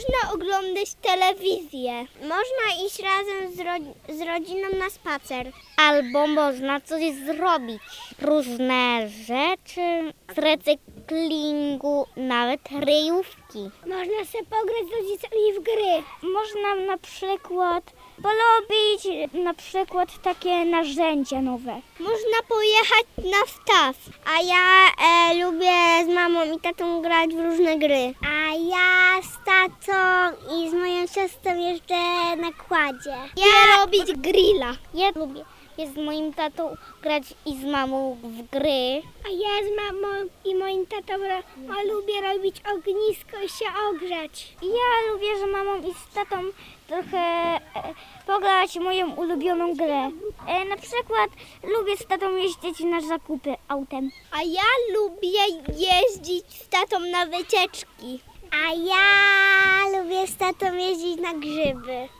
Można oglądać telewizję. Można iść razem z rodziną na spacer. Albo można coś zrobić. Różne rzeczy z recyklingu, nawet ryjówki. Można sobie pograć z rodzicami w gry. Można na przykład porobić takie narzędzia nowe. Można pojechać na staw. A ja lubię z mamą i tatą grać w różne gry. A ja z tatą i z moją siostrą jeżdżę na kładzie. Ja robić grilla. Ja lubię z moim tatą grać i z mamą w gry. A ja z mamą i moim tatą lubię robić ognisko i się ogrzać. Ja lubię z mamą i z tatą trochę pograć moją ulubioną grę. Na przykład lubię z tatą jeździć na zakupy autem. A ja lubię jeździć z tatą na wycieczki. A ja lubię z tatą jeździć na grzyby.